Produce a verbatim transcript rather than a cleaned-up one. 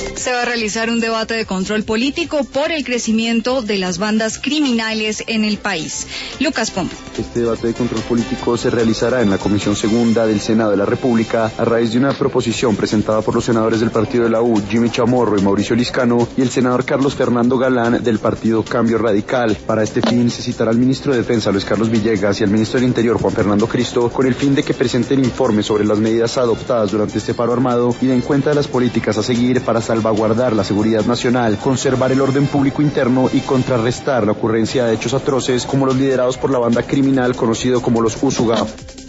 Se va a realizar un debate de control político por el crecimiento de las bandas criminales en el país. Lucas Pombo. Este debate de control político se realizará en la Comisión Segunda del Senado de la República a raíz de una proposición presentada por los senadores del partido de la U, Jimmy Chamorro y Mauricio Liscano, y el senador Carlos Fernando Galán del partido Cambio Radical. Para este fin se citará al ministro de Defensa, Luis Carlos Villegas, y al ministro del Interior, Juan Fernando Cristo, con el fin de que presenten informes sobre las medidas adoptadas durante este paro armado y den cuenta de las políticas a seguir para salvaguardar la seguridad nacional, conservar el orden público interno y contrarrestar la ocurrencia de hechos atroces como los liderados por la banda criminal conocido como los Usuga.